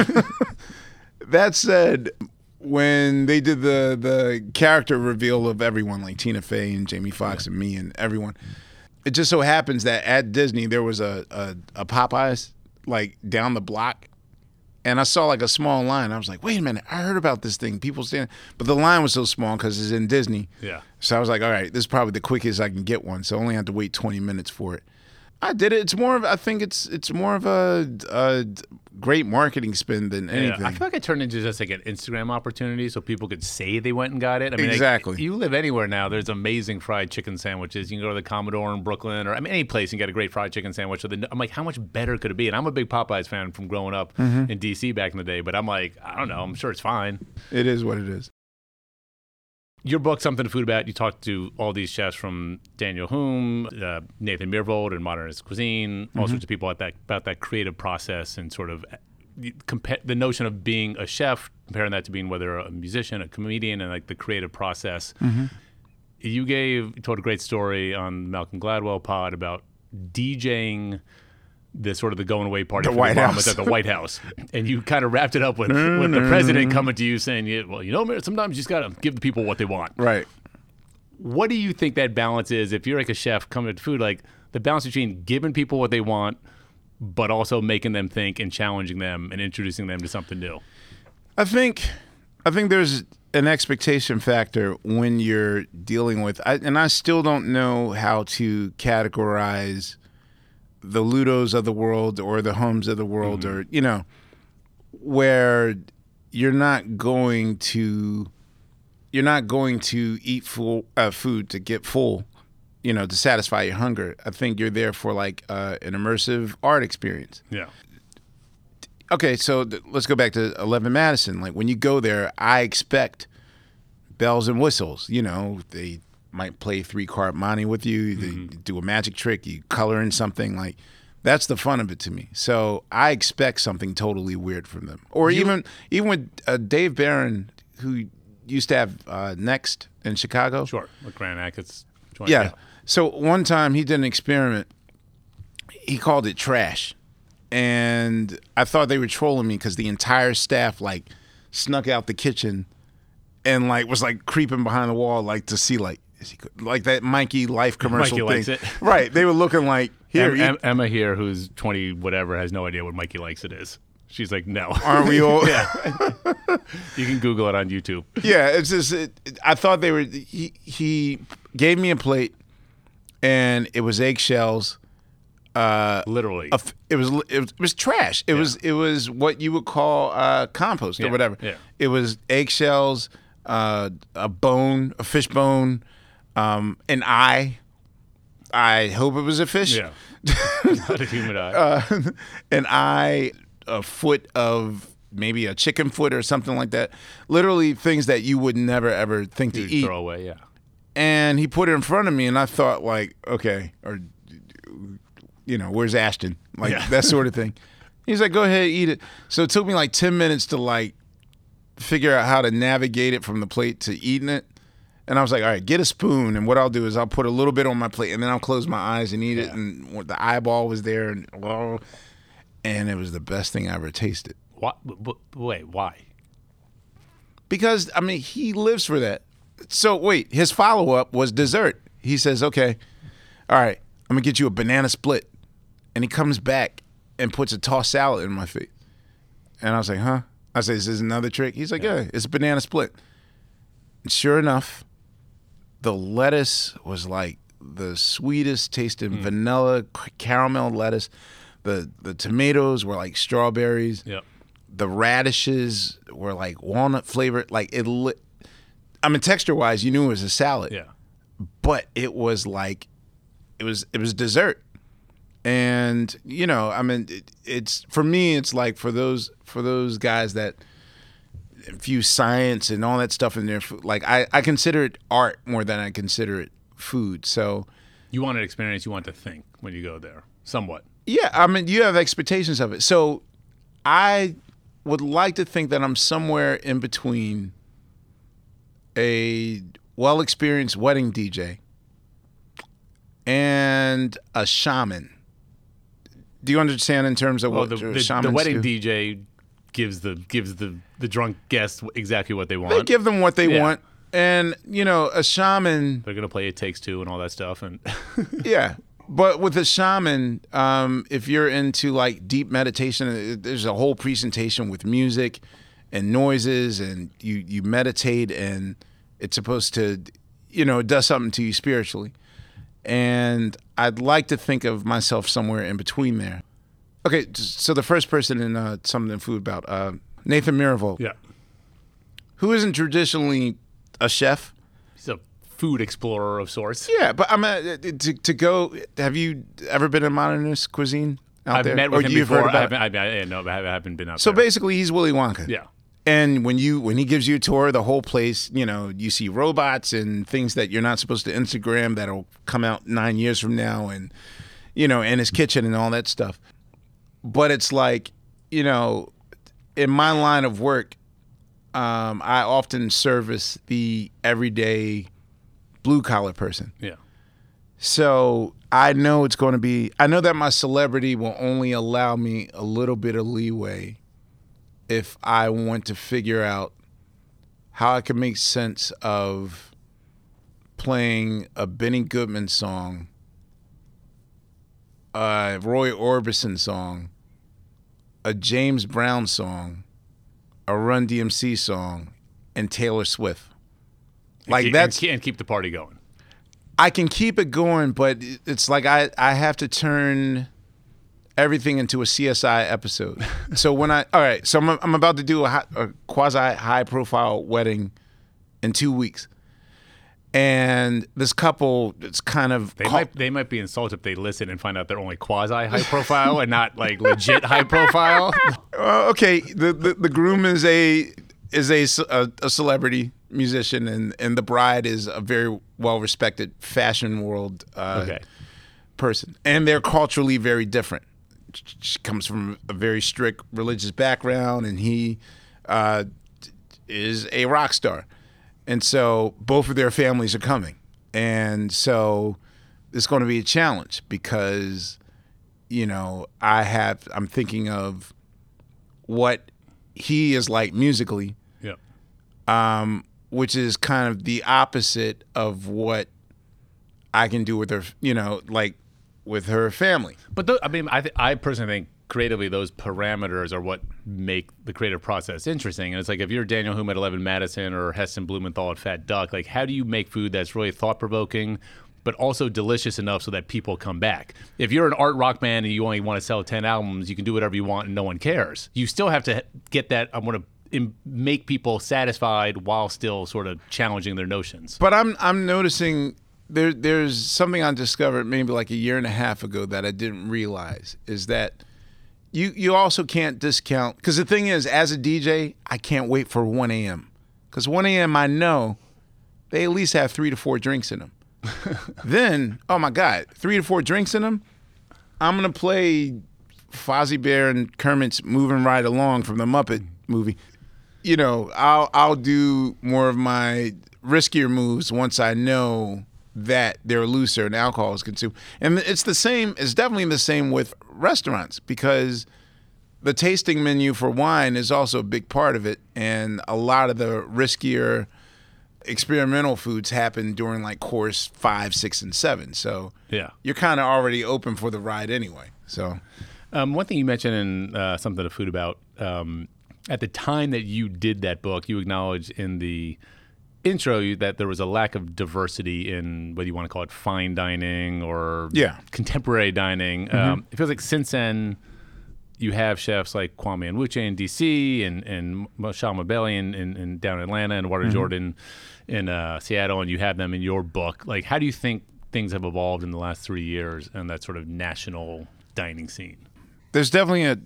[SPEAKER 2] that said, when they did the the character reveal of everyone, like Tina Fey and Jamie Foxx and me and everyone, it just so happens that at Disney there was a, a, a Popeyes like down the block, and I saw like a small line. I was like, wait a minute, I heard about this thing. People standing, but the line was so small because it's in Disney.
[SPEAKER 1] Yeah.
[SPEAKER 2] So I was like, all right, this is probably the quickest I can get one. So I only had to wait twenty minutes for it. I did it. It's more of I think it's it's more of a, a great marketing spin than anything.
[SPEAKER 1] Yeah, I feel like it turned into just like an Instagram opportunity so people could say they went and got it. I mean, like,
[SPEAKER 2] Exactly.
[SPEAKER 1] you live anywhere now, there's amazing fried chicken sandwiches. You can go to the Commodore in Brooklyn or I mean, any place and get a great fried chicken sandwich. So the, I'm like, how much better could it be? And I'm a big Popeyes fan from growing up
[SPEAKER 2] Mm-hmm.
[SPEAKER 1] in D C back in the day, but I'm like, I don't know. I'm sure it's fine.
[SPEAKER 2] It is what it is.
[SPEAKER 1] Your book, Something to Food About, you talked to all these chefs from Daniel Hume, uh, Nathan Myhrvold, and Modernist Cuisine, all
[SPEAKER 2] Mm-hmm.
[SPEAKER 1] sorts of people at that, about that creative process and sort of the, compa- the notion of being a chef, comparing that to being whether a musician, a comedian, and like the creative process.
[SPEAKER 2] Mm-hmm.
[SPEAKER 1] You gave, you told a great story on Malcolm Gladwell pod about DJing the sort of the going away party
[SPEAKER 2] The
[SPEAKER 1] for
[SPEAKER 2] White
[SPEAKER 1] the Obamas
[SPEAKER 2] House.
[SPEAKER 1] at the White House, and you kind of wrapped it up with, with the president coming to you saying, yeah, "Well, you know, Mayor, sometimes you just got to give the people what they want."
[SPEAKER 2] Right.
[SPEAKER 1] What do you think that balance is? If you're like a chef coming to food, like the balance between giving people what they want, but also making them think and challenging them and introducing them to something new.
[SPEAKER 2] I think, I think there's an expectation factor when you're dealing with, I, and I still don't know how to categorize the Ludos of the world or the Homes of the world,
[SPEAKER 1] Mm-hmm.
[SPEAKER 2] or, you know, where you're not going to, you're not going to eat full uh, food to get full, you know, to satisfy your hunger. I think you're there for like uh, an immersive art experience.
[SPEAKER 1] Yeah.
[SPEAKER 2] Okay, so th- let's go back to eleven Madison. Like when you go there, I expect bells and whistles. You know, they might play three card monte with you. They
[SPEAKER 1] Mm-hmm.
[SPEAKER 2] do a magic trick. You color in something. Like that's the fun of it to me. So I expect something totally weird from them. Or
[SPEAKER 1] You-
[SPEAKER 2] even even with uh, Dave Barron, who used to have uh, Next in Chicago.
[SPEAKER 1] Sure. With Grand Rapids. joint,
[SPEAKER 2] Yeah. So one time he did an experiment. He called it trash. And I thought they were trolling me because the entire staff like snuck out the kitchen and like was like creeping behind the wall like to see like is he go- like that Mikey Life commercial
[SPEAKER 1] Mikey
[SPEAKER 2] thing.
[SPEAKER 1] likes it.
[SPEAKER 2] Right. They were looking like here.
[SPEAKER 1] Em-
[SPEAKER 2] eat-
[SPEAKER 1] Em- Emma here, who's twenty whatever, has no idea what Mikey Likes It is. She's like, no.
[SPEAKER 2] Aren't we all?
[SPEAKER 1] Yeah. You can Google it on YouTube.
[SPEAKER 2] Yeah, it's just it, it- I thought they were. He, he gave me a plate, and it was eggshells. Uh,
[SPEAKER 1] Literally.
[SPEAKER 2] a f- it was it was, it was trash. It was it was what you would call uh, compost or
[SPEAKER 1] Yeah,
[SPEAKER 2] whatever.
[SPEAKER 1] yeah.
[SPEAKER 2] It was eggshells, uh, a bone, a fish bone, um, an eye. I hope it was a fish.
[SPEAKER 1] Yeah. Not a human eye.
[SPEAKER 2] Uh, an eye, a foot of maybe a chicken foot or something like that. Literally things that you would never ever think to
[SPEAKER 1] You
[SPEAKER 2] eat.
[SPEAKER 1] throw away, yeah.
[SPEAKER 2] And he put it in front of me, and I thought like, okay, or you know, where's Ashton? Like
[SPEAKER 1] Yeah.
[SPEAKER 2] that sort of thing. He's like, go ahead, eat it. So it took me like ten minutes to like figure out how to navigate it from the plate to eating it. And I was like, all right, get a spoon. And what I'll do is I'll put a little bit on my plate, and then I'll close my eyes and eat it.
[SPEAKER 1] Yeah.
[SPEAKER 2] And what- the eyeball was there, and oh, and it was the best thing I ever tasted.
[SPEAKER 1] What? w- w- Wait, why?
[SPEAKER 2] Because I mean, he lives for that. So wait, his follow up was dessert. He says, okay, all right, I'm gonna get you a banana split. And he comes back and puts a tossed salad in my face. And I was like, huh? I said, is this another trick? He's like, yeah, it's a banana split. And sure enough, the lettuce was like the sweetest tasting vanilla c- caramel lettuce. The the tomatoes were like strawberries.
[SPEAKER 1] Yep.
[SPEAKER 2] The radishes were like walnut flavored. Like it li- I mean, texture wise, you knew it was a salad.
[SPEAKER 1] Yeah.
[SPEAKER 2] But it was like it was it was dessert. And you know, I mean, it, it's for me. It's like for those for those guys that infuse science and all that stuff in their food. Like I, I consider it art more than I consider it food. So
[SPEAKER 1] You want an experience, you want to think when you go there, somewhat.
[SPEAKER 2] yeah, I mean, you have expectations of it. So I would like to think that I'm somewhere in between a well experienced wedding D J and a shaman. Do you understand in terms of
[SPEAKER 1] Well,
[SPEAKER 2] what
[SPEAKER 1] the,
[SPEAKER 2] the,
[SPEAKER 1] the,
[SPEAKER 2] shamans
[SPEAKER 1] the wedding
[SPEAKER 2] do?
[SPEAKER 1] D J gives the gives the, the drunk guests exactly what they want.
[SPEAKER 2] They give them what they
[SPEAKER 1] Yeah.
[SPEAKER 2] want. And, you know, a shaman,
[SPEAKER 1] They're gonna play It Takes Two and all that stuff, and
[SPEAKER 2] yeah. But with a shaman, um, if you're into like deep meditation, uh, there's a whole presentation with music and noises, and you, you meditate, and it's supposed to, you know, it does something to you spiritually. And I'd like to think of myself somewhere in between there. Okay, so the first person in uh, Something in Food About, uh, Nathan Myhrvold,
[SPEAKER 1] yeah,
[SPEAKER 2] who isn't traditionally a chef.
[SPEAKER 1] he's a food explorer of sorts.
[SPEAKER 2] Yeah, but I'm uh, to to go. Have you ever been in modernist cuisine out
[SPEAKER 1] I've
[SPEAKER 2] there?
[SPEAKER 1] met with
[SPEAKER 2] Or
[SPEAKER 1] him
[SPEAKER 2] you've
[SPEAKER 1] before.
[SPEAKER 2] heard
[SPEAKER 1] I
[SPEAKER 2] about
[SPEAKER 1] haven't,
[SPEAKER 2] it?
[SPEAKER 1] I, I, no, I haven't been out
[SPEAKER 2] So
[SPEAKER 1] there.
[SPEAKER 2] basically, he's Willy Wonka.
[SPEAKER 1] Yeah,
[SPEAKER 2] And when you when he gives you a tour of the whole place, you know, you see robots and things that you're not supposed to Instagram that'll come out nine years from now, and you know, and his kitchen and all that stuff. But it's like, you know, in my line of work, um, I often service the everyday blue collar person.
[SPEAKER 1] Yeah.
[SPEAKER 2] So I know it's going to be. I know that my celebrity will only allow me a little bit of leeway if I want to figure out how I can make sense of playing a Benny Goodman song, a Roy Orbison song, a James Brown song, a Run D M C song, and Taylor Swift. Like
[SPEAKER 1] and keep,
[SPEAKER 2] that's
[SPEAKER 1] and keep the party going.
[SPEAKER 2] I can keep it going, but it's like I, I have to turn everything into a C S I episode. So when I all right, so I'm I'm about to do a, high, a quasi high profile wedding in two weeks, and this couple, it's kind of
[SPEAKER 1] they might they might be insulted if they listen and find out they're only quasi high profile and not like legit high profile.
[SPEAKER 2] Uh, okay, the, the the groom is a is a, a, a celebrity musician, and and the bride is a very well respected fashion world uh,
[SPEAKER 1] okay.
[SPEAKER 2] person, and they're culturally very different. She comes from a very strict religious background, and he uh, is a rock star. And so both of their families are coming. And so it's going to be a challenge because, you know, I have, I'm thinking of what he is like musically,
[SPEAKER 1] yeah,
[SPEAKER 2] um, which is kind of the opposite of what I can do with her, you know, like, with her family.
[SPEAKER 1] But th- I mean, I th- I personally think creatively those parameters are what make the creative process interesting. And it's like if you're Daniel Hume at eleven Madison or Heston Blumenthal at Fat Duck, like how do you make food that's really thought provoking, but also delicious enough so that people come back? If you're an art rock band and you only want to sell ten albums, you can do whatever you want and no one cares. You still have to get that. I want to make people satisfied while still sort of challenging their notions.
[SPEAKER 2] But I'm I'm noticing. There, there's something I discovered maybe like a year and a half ago that I didn't realize is that you you also can't discount, because the thing is, as a D J, I can't wait for one a.m. because one a.m. I know they at least have three to four drinks in them. Then, oh my God, three to four drinks in them, I'm going to play Fozzie Bear and Kermit's Moving Right Along from the Muppet movie. You know, I'll I'll do more of my riskier moves once I know that they're looser and alcohol is consumed. And it's the same, it's definitely the same with restaurants, because the tasting menu for wine is also a big part of it. And a lot of the riskier experimental foods happen during like course five, six, and seven. So
[SPEAKER 1] yeah,
[SPEAKER 2] you're kind of already open for the ride anyway. So
[SPEAKER 1] um, one thing you mentioned in uh, Something to Food About, um, at the time that you did that book, you acknowledged in the intro that there was a lack of diversity in whether you want to call it fine dining or
[SPEAKER 2] yeah.
[SPEAKER 1] contemporary dining. Mm-hmm. Um, it feels like since then you have chefs like Kwame Onwuche in D C and and Michelle Mabelli in, in, in down in Atlanta and Walter mm-hmm. Jordan in uh, Seattle, and you have them in your book. Like, how do you think things have evolved in the last three years and that sort of national dining scene?
[SPEAKER 2] There's definitely a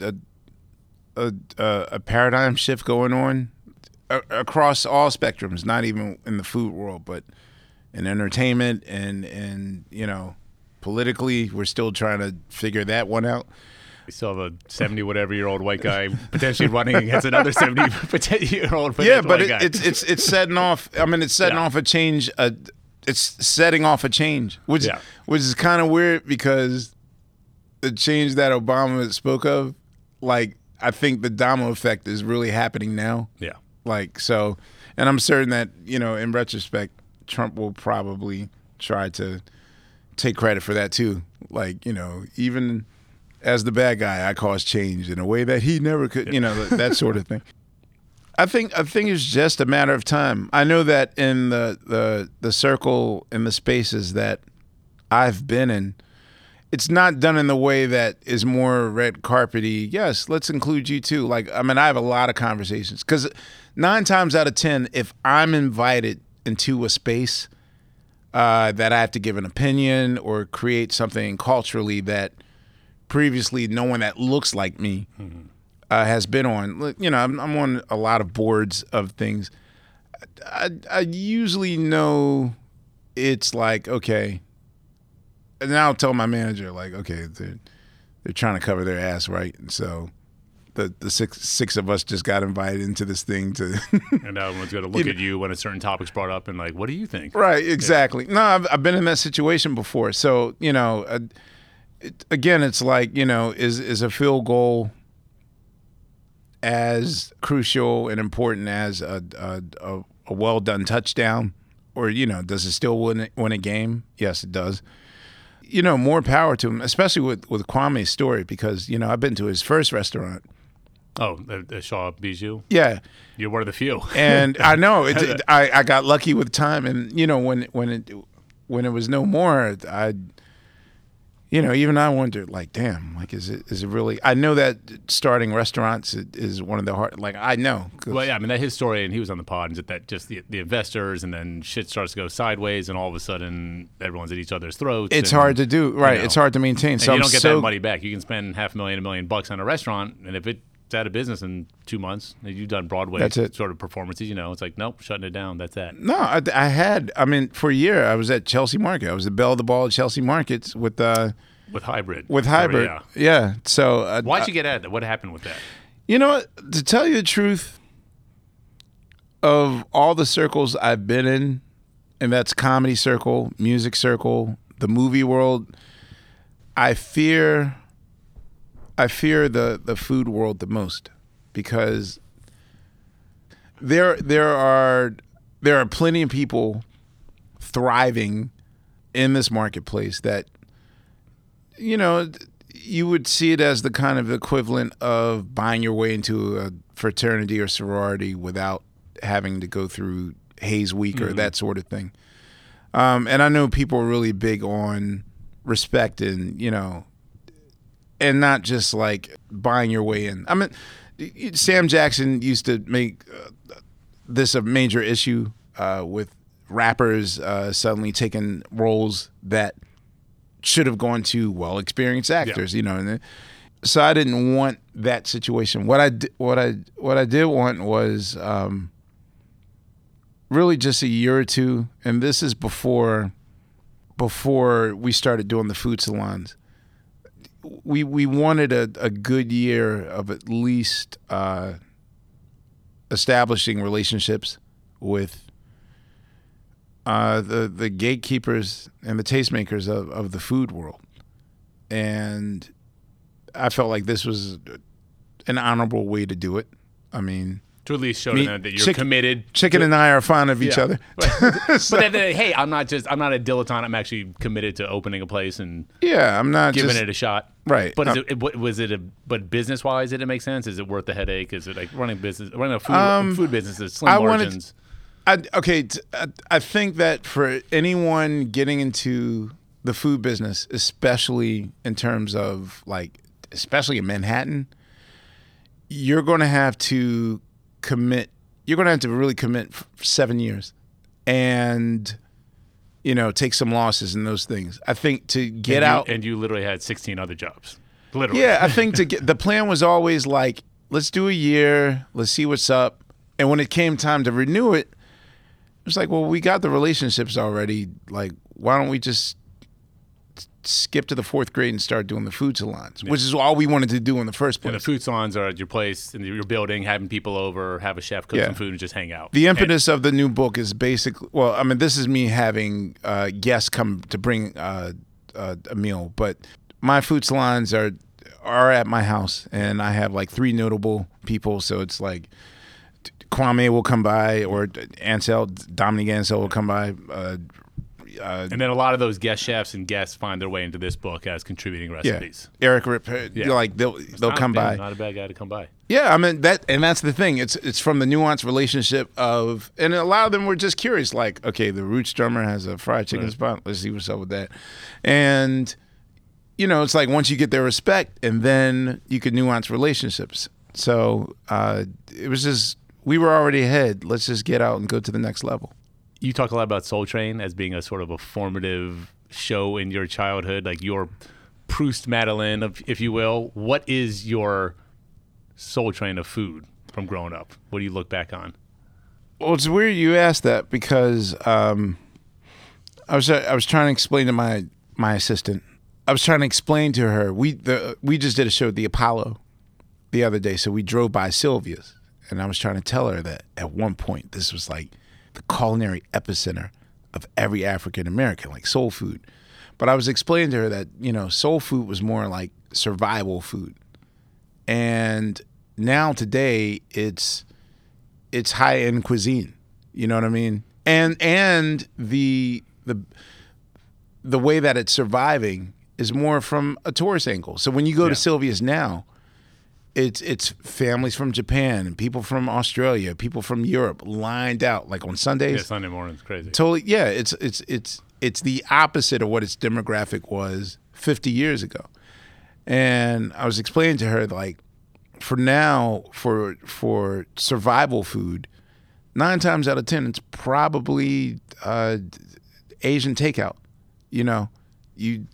[SPEAKER 2] a, a, a paradigm shift going on across all spectrums, not even in the food world, but in entertainment and, and you know, politically, we're still trying to figure that one out.
[SPEAKER 1] We still have a seventy-whatever-year-old white guy potentially running against another seventy-year-old
[SPEAKER 2] yeah, but
[SPEAKER 1] white
[SPEAKER 2] it,
[SPEAKER 1] guy.
[SPEAKER 2] it's it's it's setting off. I mean, it's setting yeah. off a change. Uh, it's setting off a change, which
[SPEAKER 1] yeah.
[SPEAKER 2] which is kind of weird because the change that Obama spoke of, like, I think the domino effect is really happening now.
[SPEAKER 1] Yeah.
[SPEAKER 2] Like, so, and I'm certain that, you know, in retrospect, Trump will probably try to take credit for that too. Like, you know, even as the bad guy, I caused change in a way that he never could, you know, that sort of thing. I think I think it's just a matter of time. I know that in the, the, the circle, in the spaces that I've been in, it's not done in the way that is more red carpety. Yes, let's include you too. Like, I mean, I have a lot of conversations because nine times out of ten, if I'm invited into a space uh, that I have to give an opinion or create something culturally that previously no one that looks like me mm-hmm. uh, has been on. Look, You know, I'm, I'm on a lot of boards of things. I, I usually know it's like, okay, and then I'll tell my manager, like, okay, they're, they're trying to cover their ass, right? And so the the six six of us just got invited into this thing to
[SPEAKER 1] And now everyone's going to look at you when a certain topic's brought up and like, what do you think?
[SPEAKER 2] right, exactly. No, I've, I've been in that situation before. So, you know, uh, it, again, it's like, you know, is is a field goal as crucial and important as a a, a, a well done touchdown? Or, you know, does it still win, win a game? Yes, it does. You know, more power to him, especially with, with Kwame's story, because, you know, I've been to his first restaurant.
[SPEAKER 1] Oh, the, the Shaw Bijou?
[SPEAKER 2] Yeah.
[SPEAKER 1] You're one of the few.
[SPEAKER 2] And I know, it, it, I, I got lucky with time. And, you know, when, when, it, when it was no more, I, you know, even I wondered, like, damn, like, is it is it really? I know that starting restaurants is one of the hard, like, I know.
[SPEAKER 1] Well, yeah, I mean, that his story, and he was on the pod, and that just the, the investors, and then shit starts to go sideways, and all of a sudden, everyone's at each other's throats.
[SPEAKER 2] It's
[SPEAKER 1] and,
[SPEAKER 2] hard to do, right? You know, it's hard to maintain.
[SPEAKER 1] And
[SPEAKER 2] so
[SPEAKER 1] you
[SPEAKER 2] I'm
[SPEAKER 1] don't get
[SPEAKER 2] so,
[SPEAKER 1] that money back. You can spend half a million, a million bucks on a restaurant, and if it's out of business in two months, you've done Broadway
[SPEAKER 2] That's it.
[SPEAKER 1] sort of performances, you know, it's like, nope, shutting it down. That's that.
[SPEAKER 2] No, I, I had, I mean, for a year, I was at Chelsea Market. I was the belle of the ball at Chelsea Markets with, uh,
[SPEAKER 1] With Hybrid.
[SPEAKER 2] With Hybrid,
[SPEAKER 1] yeah.
[SPEAKER 2] yeah. So uh,
[SPEAKER 1] why'd you get at that? What happened with that?
[SPEAKER 2] You know what? To tell you the truth, of all the circles I've been in, and that's comedy circle, music circle, the movie world, I fear, I fear the the food world the most, because there there are there are plenty of people thriving in this marketplace that, you know, you would see it as the kind of equivalent of buying your way into a fraternity or sorority without having to go through Hayes Week or mm-hmm. that sort of thing. Um, and I know people are really big on respect and, you know, and not just like buying your way in. I mean, Sam Jackson used to make uh, this a major issue uh, with rappers uh, suddenly taking roles that should have gone to well-experienced actors, yeah. you know. And so I didn't want that situation. What I what I what I did want was um, really just a year or two, and this is before before we started doing the food salons. We we wanted a, a good year of at least uh, establishing relationships with Uh, the the gatekeepers and the tastemakers of, of the food world, and I felt like this was an honorable way to do it. I mean,
[SPEAKER 1] to at least show
[SPEAKER 2] me,
[SPEAKER 1] them that you're
[SPEAKER 2] chick,
[SPEAKER 1] committed.
[SPEAKER 2] Chicken
[SPEAKER 1] to,
[SPEAKER 2] and I are fond of each
[SPEAKER 1] yeah.
[SPEAKER 2] other.
[SPEAKER 1] so, but then, hey, I'm not just I'm not a dilettante. I'm actually committed to opening a place and
[SPEAKER 2] yeah, I'm not
[SPEAKER 1] giving
[SPEAKER 2] just,
[SPEAKER 1] it a shot.
[SPEAKER 2] Right.
[SPEAKER 1] But
[SPEAKER 2] um,
[SPEAKER 1] is it, was it a but business wise? Did it make sense? Is it worth the headache? Is it like running business running a food
[SPEAKER 2] um,
[SPEAKER 1] food business? Is slim
[SPEAKER 2] I
[SPEAKER 1] margins.
[SPEAKER 2] Wanted, I, okay, I, I think that for anyone getting into the food business, especially in terms of like, especially in Manhattan, you're going to have to commit. You're going to have to really commit for seven years, and you know, take some losses in those things. I think to get
[SPEAKER 1] and you,
[SPEAKER 2] out,
[SPEAKER 1] and you literally had sixteen other jobs, literally.
[SPEAKER 2] Yeah, I think to get the plan was always like, let's do a year, let's see what's up, and when it came time to renew it. It's like, well, we got the relationships already. Like, why don't we just skip to the fourth grade and start doing the food salons, yeah. which is all we wanted to do in the first place.
[SPEAKER 1] And the food salons are at your place, in your building, having people over, have a chef cook
[SPEAKER 2] yeah.
[SPEAKER 1] some food, and just hang out.
[SPEAKER 2] The impetus and, of the new book is basically, well, I mean, this is me having uh, guests come to bring uh, uh, a meal, but my food salons are are at my house, and I have like three notable people, so it's like Kwame will come by, or Ansel, Dominique Ansel will come by. Uh, uh,
[SPEAKER 1] and then a lot of those guest chefs and guests find their way into this book as contributing recipes.
[SPEAKER 2] Yeah. Eric Rip, yeah. like they'll they'll
[SPEAKER 1] not
[SPEAKER 2] come
[SPEAKER 1] a bad,
[SPEAKER 2] by.
[SPEAKER 1] Not a bad guy to come by.
[SPEAKER 2] Yeah, I mean that, and that's the thing. It's it's from the nuanced relationship of, and a lot of them were just curious. Like, okay, the Roots drummer has a fried chicken right. spot. Let's see what's up with that. And you know, it's like once you get their respect, and then you can nuance relationships. So uh, it was just. We were already ahead. Let's just get out and go to the next level.
[SPEAKER 1] You talk a lot about Soul Train as being a sort of a formative show in your childhood, like your Proust Madeleine, if you will. What is your Soul Train of food from growing up? What do you look back on?
[SPEAKER 2] Well, it's weird you asked that because um, I was I was trying to explain to my my assistant. I was trying to explain to her. We the we just did a show at the Apollo the other day, so we drove by Sylvia's, and I was trying to tell her that at one point this was like the culinary epicenter of every African American, like soul food. But I was explaining to her that, you know, soul food was more like survival food. And now today it's it's high-end cuisine. You know what I mean? And and the the the way that it's surviving is more from a tourist angle. So when you go
[SPEAKER 1] Yeah.
[SPEAKER 2] to Sylvia's now, it's it's families from Japan, people from Australia, people from Europe lined out like on Sundays.
[SPEAKER 1] Yeah, Sunday morning's crazy.
[SPEAKER 2] Totally, yeah. It's it's it's it's the opposite of what its demographic was fifty years ago. And I was explaining to her, like, for now, for for survival food, nine times out of ten, it's probably uh, Asian takeout. You know, you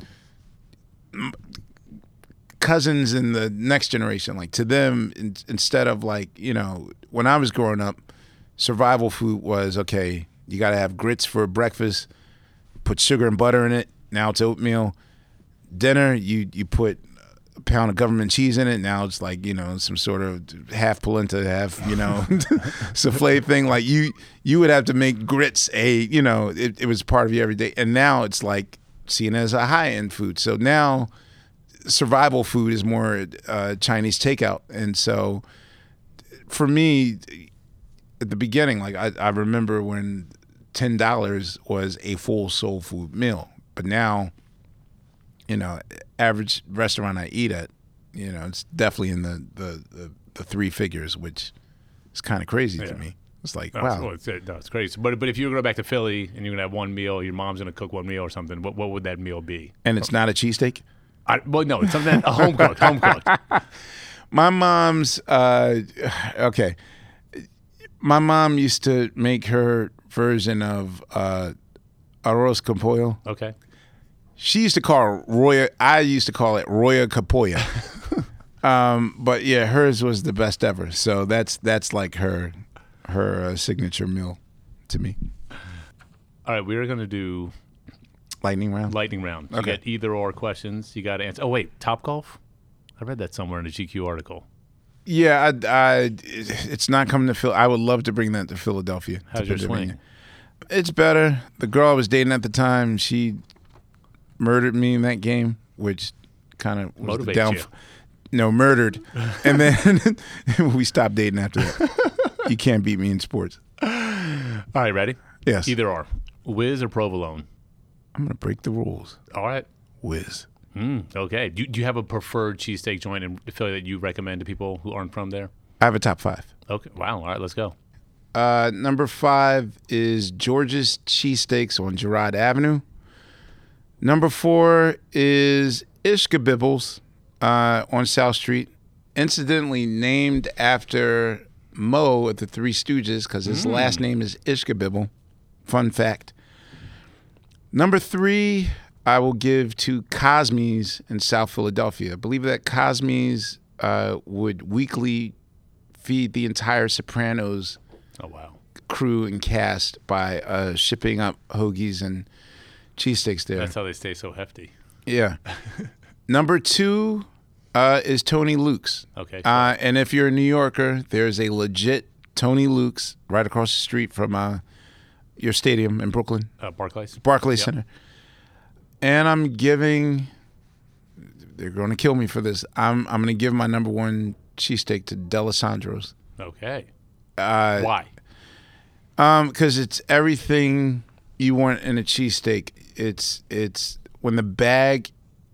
[SPEAKER 2] cousins in the next generation, like to them, in, instead of like, you know, when I was growing up, survival food was, okay, you got to have grits for breakfast, put sugar and butter in it. Now it's oatmeal. Dinner, you you put a pound of government cheese in it. Now it's like, you know, some sort of half polenta, half, you know, souffle thing. Like you you would have to make grits a, you know, it, it was part of your everyday. And now it's like seen as a high-end food. So now survival food is more uh, Chinese takeout. And so for me, at the beginning, like I, I remember when ten dollars was a full soul food meal. But now, you know, average restaurant I eat at, you know, it's definitely in the, the, the, the three figures, which is kind of crazy
[SPEAKER 1] Yeah.
[SPEAKER 2] to me. It's like,
[SPEAKER 1] No,
[SPEAKER 2] wow.
[SPEAKER 1] It's, no, it's crazy. But but if you were going back to Philly and you're going to have one meal, your mom's going to cook one meal or something, what what would that meal be?
[SPEAKER 2] And it's not a cheesesteak?
[SPEAKER 1] I, well, no, it's something a home cooked, home cooked.
[SPEAKER 2] My mom's, uh, okay. My mom used to make her version of uh, arroz con pollo.
[SPEAKER 1] Okay.
[SPEAKER 2] She used to call it Roya. I used to call it Roya Capoya. um, but yeah, hers was the best ever. So that's that's like her her uh, signature meal to me.
[SPEAKER 1] All right, we're going to do
[SPEAKER 2] Lightning round.
[SPEAKER 1] lightning round. You
[SPEAKER 2] Okay.
[SPEAKER 1] get either or questions. You got to answer. Oh, wait, Topgolf? I read that somewhere in a G Q article.
[SPEAKER 2] Yeah, I, I, it's not coming to Phil. I would love to bring that to Philadelphia.
[SPEAKER 1] How's
[SPEAKER 2] to
[SPEAKER 1] your
[SPEAKER 2] Pennsylvania.
[SPEAKER 1] swing?
[SPEAKER 2] It's better. The girl I was dating at the time, she murdered me in that game, which kind of was the
[SPEAKER 1] Motivates
[SPEAKER 2] down.
[SPEAKER 1] you.
[SPEAKER 2] No, murdered, and then we stopped dating after that. You can't beat me in sports.
[SPEAKER 1] All right, ready?
[SPEAKER 2] Yes,
[SPEAKER 1] Either or. Whiz or provolone?
[SPEAKER 2] I'm gonna break the rules.
[SPEAKER 1] All right.
[SPEAKER 2] Whiz.
[SPEAKER 1] Mm, okay. Do, do you have a preferred cheesesteak joint in Philly that you recommend to people who aren't from there?
[SPEAKER 2] I have a top five.
[SPEAKER 1] Okay. Wow. All right, let's go.
[SPEAKER 2] Uh, number five is George's Cheesesteaks on Girard Avenue. Number four is Ishkabibbles uh, on South Street, incidentally named after Mo at the Three Stooges because his
[SPEAKER 1] Mm.
[SPEAKER 2] last name is Ishkabibble. Fun fact. Number three, I will give to Cosme's in South Philadelphia. I believe that Cosme's uh, would weekly feed the entire Sopranos
[SPEAKER 1] Oh, wow.
[SPEAKER 2] crew and cast by uh, shipping up hoagies and cheesesteaks there.
[SPEAKER 1] That's how they stay so hefty.
[SPEAKER 2] Yeah. Number two uh, is Tony Luke's.
[SPEAKER 1] Okay.
[SPEAKER 2] Uh, and if you're a New Yorker, there's a legit Tony Luke's right across the street from uh, your stadium in Brooklyn,
[SPEAKER 1] uh, Barclays?
[SPEAKER 2] Barclays
[SPEAKER 1] Yep.
[SPEAKER 2] Center. And I'm giving, they're going to kill me for this. I'm I'm going to give my number one cheesesteak to D'Alessandro's.
[SPEAKER 1] Okay.
[SPEAKER 2] Uh,
[SPEAKER 1] Why?
[SPEAKER 2] Um, because it's everything you want in a cheesesteak. It's it's when the bag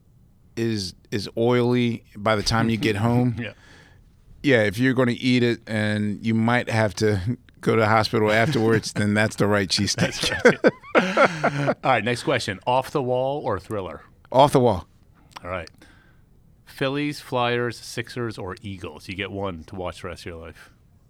[SPEAKER 2] is is oily by the time you get home.
[SPEAKER 1] Yeah.
[SPEAKER 2] Yeah, if you're going to eat it and you might have to go to the hospital afterwards, then that's the right cheesesteak.
[SPEAKER 1] All right, next question. Off the wall or Thriller?
[SPEAKER 2] Off the wall.
[SPEAKER 1] All right. Phillies, Flyers, Sixers, or Eagles? You get one to watch the rest of your life.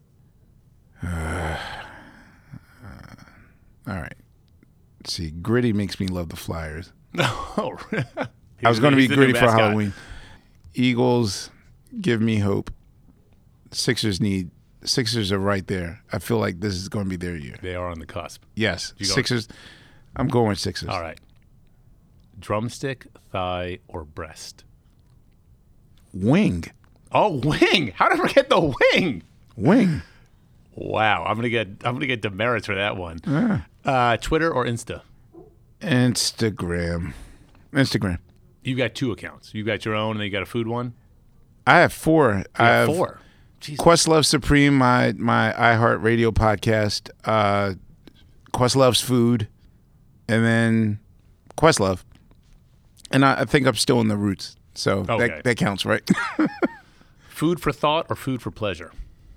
[SPEAKER 2] All right. Let's see, gritty makes me love the Flyers.
[SPEAKER 1] Oh,
[SPEAKER 2] I was going to be
[SPEAKER 1] he's the new
[SPEAKER 2] gritty for
[SPEAKER 1] mascot.
[SPEAKER 2] Halloween. Eagles, give me hope. Sixers need Sixers are right there. I feel like this is going to be their year.
[SPEAKER 1] They are on the cusp.
[SPEAKER 2] Yes,
[SPEAKER 1] You go-
[SPEAKER 2] Sixers. I'm going with Sixers.
[SPEAKER 1] All right. Drumstick, thigh, or breast?
[SPEAKER 2] Wing,
[SPEAKER 1] Oh, wing! How did I forget the wing?
[SPEAKER 2] wing.
[SPEAKER 1] Wow, I'm gonna get I'm gonna get demerits for that one.
[SPEAKER 2] Yeah.
[SPEAKER 1] Uh, Twitter or Insta?
[SPEAKER 2] Instagram, Instagram.
[SPEAKER 1] You got two accounts. You got your own, and then you got a food one.
[SPEAKER 2] I have four. I
[SPEAKER 1] You
[SPEAKER 2] have
[SPEAKER 1] have four. Jesus.
[SPEAKER 2] Questlove Supreme, my my iHeartRadio podcast. Uh, Questlove's Food, and then Questlove. And I, I think I'm still in the roots, so
[SPEAKER 1] Okay.
[SPEAKER 2] that that counts, right?
[SPEAKER 1] Food for thought or food for pleasure?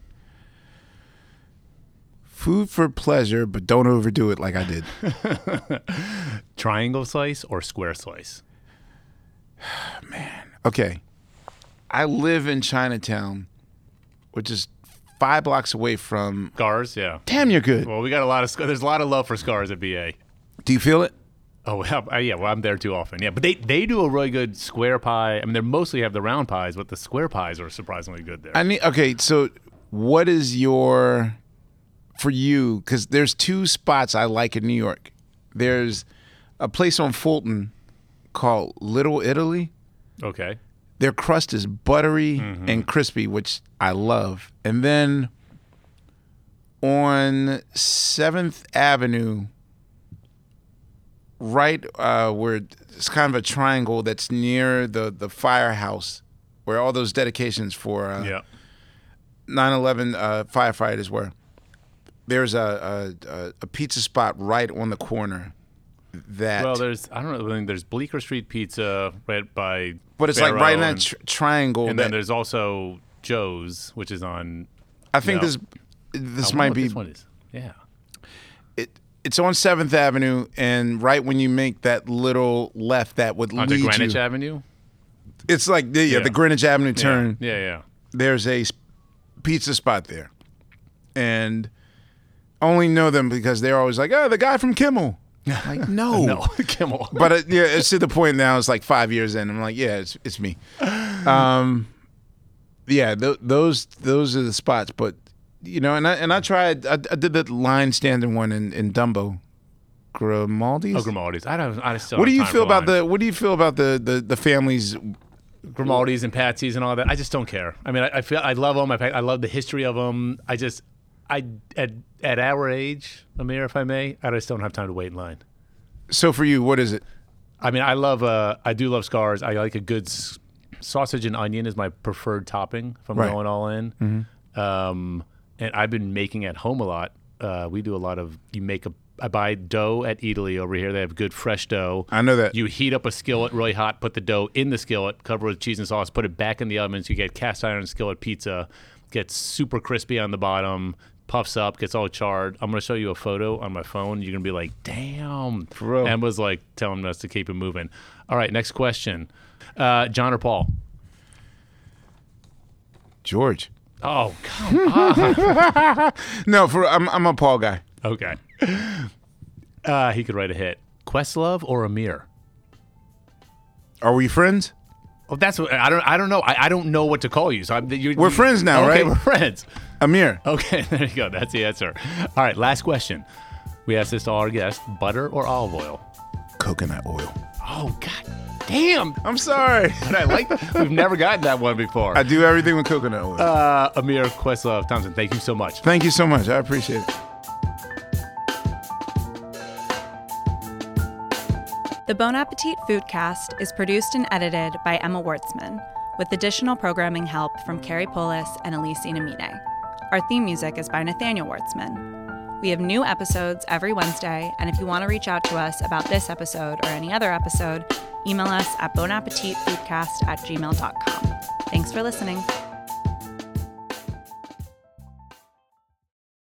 [SPEAKER 2] Food for pleasure, but don't overdo it like I did.
[SPEAKER 1] Triangle slice or square slice?
[SPEAKER 2] Okay, I live in Chinatown, which is five blocks away from.
[SPEAKER 1] Scars, yeah.
[SPEAKER 2] Damn, you're good.
[SPEAKER 1] Well, we got a lot of sc- there's a lot of love for scars at B A.
[SPEAKER 2] Do you feel it?
[SPEAKER 1] Oh well, uh, yeah. Well, I'm there too often. Yeah, but they they do a really good square pie. I mean, they mostly have the round pies, but the square pies are surprisingly good there.
[SPEAKER 2] I need. Okay, so what is your for you? Because there's two spots I like in New York. There's a place on Fulton called Little Italy.
[SPEAKER 1] Okay.
[SPEAKER 2] Their crust is buttery
[SPEAKER 1] Mm-hmm.
[SPEAKER 2] and crispy, which I love. And then on Seventh Avenue, right uh, where it's kind of a triangle that's near the, the firehouse, where all those dedications for uh,
[SPEAKER 1] Yeah.
[SPEAKER 2] nine eleven uh, firefighters were. There's a, a a pizza spot right on the corner. That
[SPEAKER 1] Well, there's I don't know. I mean, there's Bleecker Street Pizza right by.
[SPEAKER 2] but it's like right in
[SPEAKER 1] Barrow,
[SPEAKER 2] that
[SPEAKER 1] and,
[SPEAKER 2] tr- triangle.
[SPEAKER 1] and
[SPEAKER 2] that,
[SPEAKER 1] then there's also Joe's, which is on.
[SPEAKER 2] I think
[SPEAKER 1] no.
[SPEAKER 2] this this
[SPEAKER 1] I wonder
[SPEAKER 2] might
[SPEAKER 1] what
[SPEAKER 2] be
[SPEAKER 1] This one is. Yeah.
[SPEAKER 2] it. It's on Seventh Avenue, and right when you make that little left, that would
[SPEAKER 1] Onto
[SPEAKER 2] lead
[SPEAKER 1] Greenwich
[SPEAKER 2] you.
[SPEAKER 1] Avenue.
[SPEAKER 2] It's like the, yeah,
[SPEAKER 1] Yeah.
[SPEAKER 2] the Greenwich Avenue turn.
[SPEAKER 1] Yeah, yeah. yeah.
[SPEAKER 2] There's a s- pizza spot there, and I only know them because they're always like, "Oh, the guy from Kimmel." Like, no,
[SPEAKER 1] No, Kimmel.
[SPEAKER 2] But it, yeah, it's to the point now. It's like five years in. I'm like, yeah, it's it's me. Um, yeah, th- those those are the spots. But you know, and I and I tried. I, I did the line standing one in, in Dumbo, Grimaldi's.
[SPEAKER 1] Oh, Grimaldi's. I don't. I still.
[SPEAKER 2] What do
[SPEAKER 1] don't
[SPEAKER 2] you
[SPEAKER 1] have
[SPEAKER 2] feel
[SPEAKER 1] time for
[SPEAKER 2] about
[SPEAKER 1] lines.
[SPEAKER 2] the What do you feel about the the the families?
[SPEAKER 1] Grimaldi's and Patsy's and all that? I just don't care. I mean, I, I feel I love them. I, I love the history of them. I just, I at at our age, Amir, if I may, I just don't have time to wait in line.
[SPEAKER 2] So for you, what is it?
[SPEAKER 1] I mean, I love. Uh, I do love scars. I like a good s- sausage and onion is my preferred topping if I'm
[SPEAKER 2] Right.
[SPEAKER 1] going all in.
[SPEAKER 2] Mm-hmm.
[SPEAKER 1] Um, and I've been making at home a lot. Uh, we do a lot of. You make a. I buy dough at Italy over here. They have good fresh dough.
[SPEAKER 2] I know that.
[SPEAKER 1] You heat up a skillet really hot, put the dough in the skillet, cover it with cheese and sauce, put it back in the oven so you get cast iron skillet pizza. Gets super crispy on the bottom, puffs up, gets all charred. I'm going to show you a photo on my phone. You're going to be like, damn.
[SPEAKER 2] For real.
[SPEAKER 1] Emma's like telling us to keep it moving. All right, next question. Uh, John or Paul?
[SPEAKER 2] George.
[SPEAKER 1] Oh, come on.
[SPEAKER 2] No, for I'm I'm a Paul guy.
[SPEAKER 1] Okay. Uh, he could write a hit. Questlove or Amir?
[SPEAKER 2] Are we friends?
[SPEAKER 1] Oh, that's what I don't. I don't know. I, I don't know what to call you. So I'm, you,
[SPEAKER 2] We're
[SPEAKER 1] you-
[SPEAKER 2] friends now,
[SPEAKER 1] okay,
[SPEAKER 2] right?
[SPEAKER 1] We're friends.
[SPEAKER 2] Amir.
[SPEAKER 1] Okay, there you go. That's the answer. All right, last question. We ask this to all our guests: butter or olive oil?
[SPEAKER 2] Coconut oil.
[SPEAKER 1] Oh God, damn!
[SPEAKER 2] I'm sorry.
[SPEAKER 1] But I like. We've never gotten that one before.
[SPEAKER 2] I do everything with coconut oil.
[SPEAKER 1] Uh, Amir Questlove Thompson, thank you so much.
[SPEAKER 2] Thank you so much. I appreciate it.
[SPEAKER 3] The Bon Appetit Foodcast is produced and edited by Emma Wartzman, with additional programming help from Carrie Polis and Elise Inamine. Our theme music is by Nathaniel Wartzman. We have new episodes every Wednesday, and if you want to reach out to us about this episode or any other episode, email us at bonappetitfoodcast at gmail dot com. Thanks for listening.